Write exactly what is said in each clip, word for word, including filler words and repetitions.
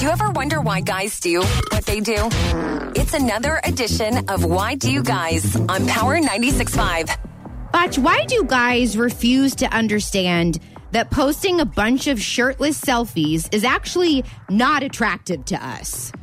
Do you ever wonder why guys do what they do? It's another edition of Why Do You Guys on Power ninety-six point five. Botch, why do guys refuse to understand that posting a bunch of shirtless selfies is actually not attractive to us?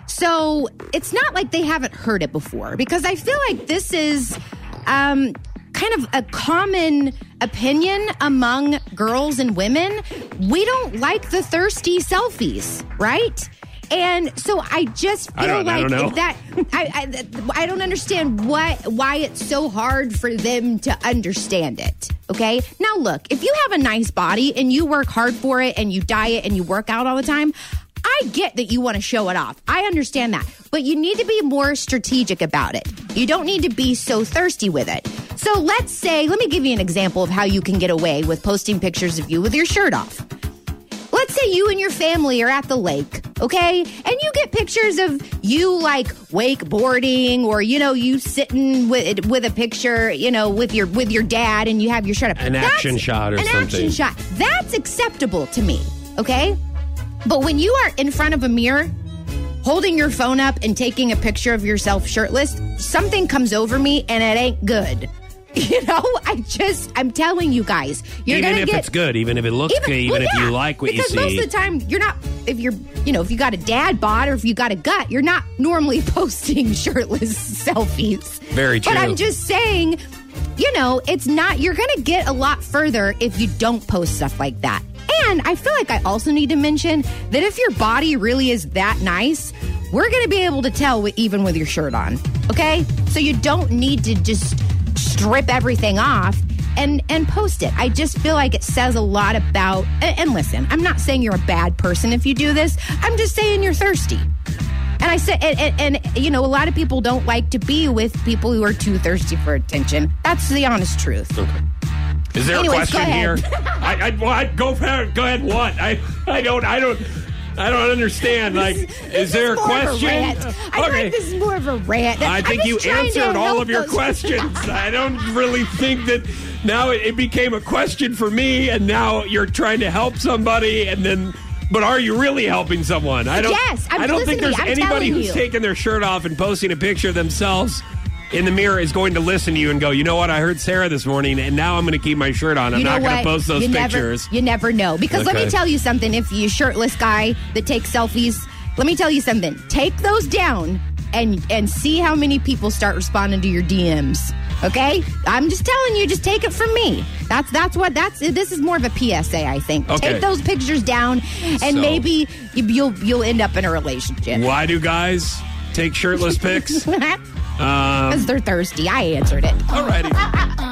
So it's not like they haven't heard it before, because I feel like this is um, kind of a common opinion among girls and women. We don't like the thirsty selfies, right? And so I just feel I don't, like I don't know. that I, I I don't understand what why it's so hard for them to understand it. Okay, now look, if you have a nice body and you work hard for it and you diet and you work out all the time, I get that you want to show it off. I understand that. But you need to be more strategic about it. You don't need to be so thirsty with it. So let's say, let me give you an example of how you can get away with posting pictures of you with your shirt off. Let's say you and your family are at the lake, okay? And you get pictures of you like wakeboarding, or, you know, you sitting with with a picture, you know, with your with your dad, and you have your shirt up. An That's, action shot or an something. An action shot. That's acceptable to me, okay? But when you are in front of a mirror, holding your phone up and taking a picture of yourself shirtless, something comes over me and it ain't good. You know, I just, I'm telling you guys, you're even gonna if get, it's good, even if it looks even, good, even well, if yeah, you like what you because see. most of the time, you're not, if you're, you know, if you got a dad bod or if you got a gut, you're not normally posting shirtless selfies. Very true. But I'm just saying, you know, it's not, you're going to get a lot further if you don't post stuff like that. And I feel like I also need to mention that if your body really is that nice, we're going to be able to tell with, even with your shirt on. Okay? So you don't need to just strip everything off and and post it. I just feel like it says a lot about, and, and listen, I'm not saying you're a bad person if you do this. I'm just saying you're thirsty. And I said, and, and, and you know, a lot of people don't like to be with people who are too thirsty for attention. That's the honest truth. Okay. Is there Anyways, a question here? I, I, well, I go ahead. Go ahead. What? I, I don't. I don't. I don't understand. Like, This, is this there is a more question? Of a rant. I Okay. feel like this is more of a rant. I I'm think you just trying to answered all help of your those- questions. I don't really think that now it, it became a question for me, and now you're trying to help somebody, and then. But are you really helping someone? I don't. Yes, I'm I don't think listening. there's I'm anybody telling who's you. taking their shirt off and posting a picture of themselves in the mirror is going to listen to you and go, you know what? I heard Sarah this morning, and now I'm going to keep my shirt on. I'm You know not going to what? post those you pictures. Never, you never know. Because let Okay. me tell you something. If you're a shirtless guy that takes selfies, let me tell you something. Take those down and and see how many people start responding to your D Ms. Okay? I'm just telling you, just take it from me. That's that's what that's this is more of a P S A, I think. Okay. Take those pictures down and So- maybe you, you'll you'll end up in a relationship. Why do guys take shirtless pics? Because um, they're thirsty. I answered it. all righty.